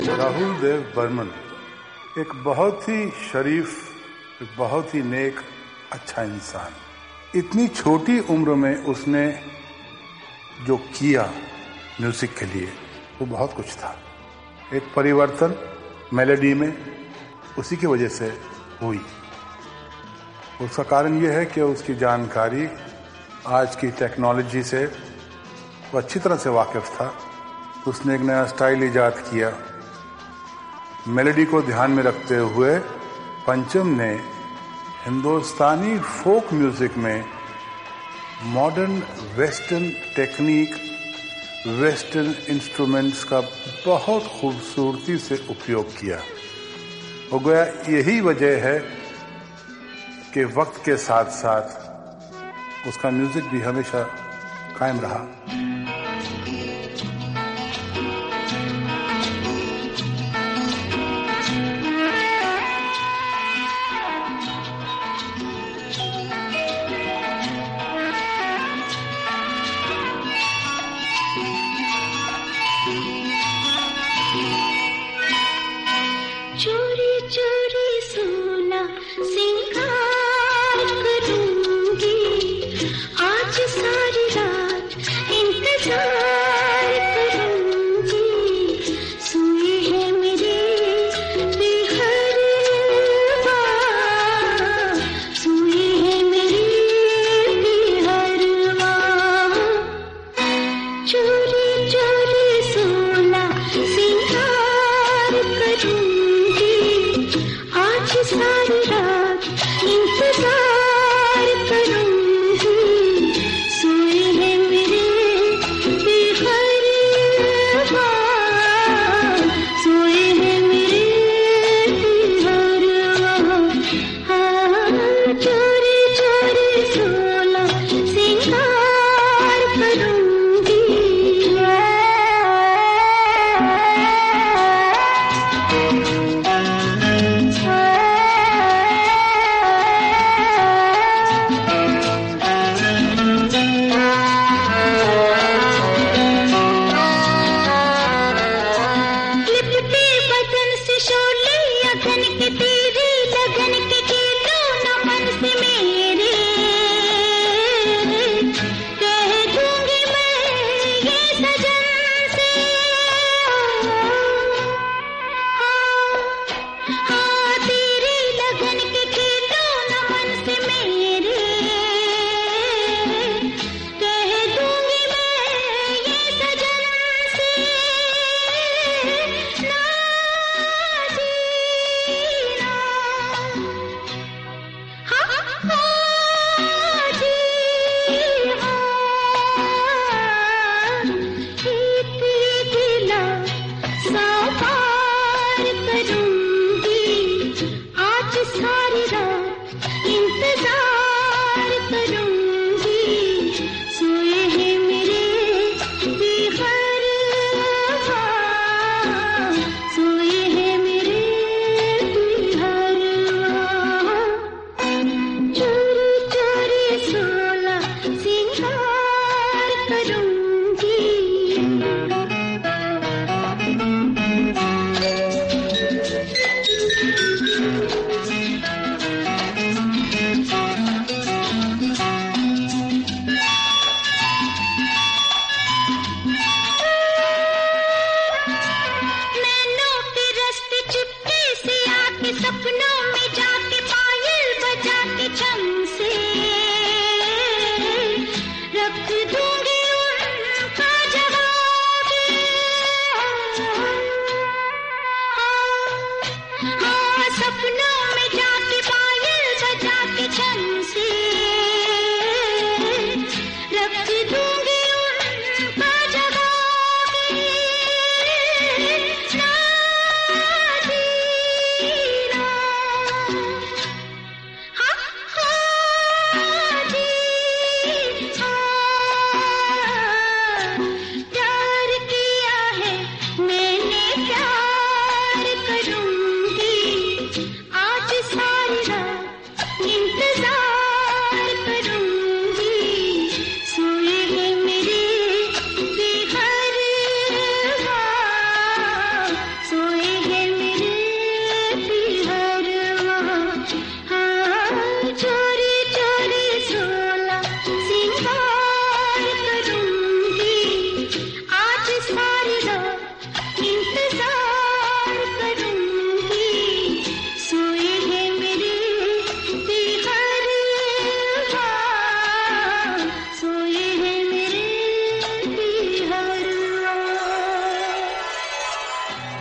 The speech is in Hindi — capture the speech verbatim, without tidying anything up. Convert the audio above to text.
राहुल देव बर्मन एक बहुत ही शरीफ, एक बहुत ही नेक, अच्छा इंसान। इतनी छोटी उम्र में उसने जो किया म्यूजिक के लिए वो बहुत कुछ था। एक परिवर्तन मेलोडी में उसी की वजह से हुई। उसका कारण यह है कि उसकी जानकारी आज की टेक्नोलॉजी से वो अच्छी तरह से वाकिफ था। उसने एक नया स्टाइल इजाद किया। मेलोडी को ध्यान में रखते हुए पंचम ने हिंदुस्तानी फोक म्यूजिक में modern western technique, western instruments का बहुत खूबसूरती से उपयोग किया। हो गया यही वजह है कि वक्त के साथ साथ उसका म्यूजिक भी हमेशा कायम रहा। चोरी चोरी सोना सिंगार करूंगी, आज सारी रात इंतजार करूंगी। सोई है मेरे बेहरवा, सोई है मेरे बेहरवा। चोरी चोरी सोना सिंगार करूंगी, आज सारी रात इंतजार करूंगी। सोए है मेरे बेहरवा, सोए है मेरे बेहरवा। हाँ, चोरी चोरी सोना सिंगार करूंगी। लिपटे बदन से शोले अगन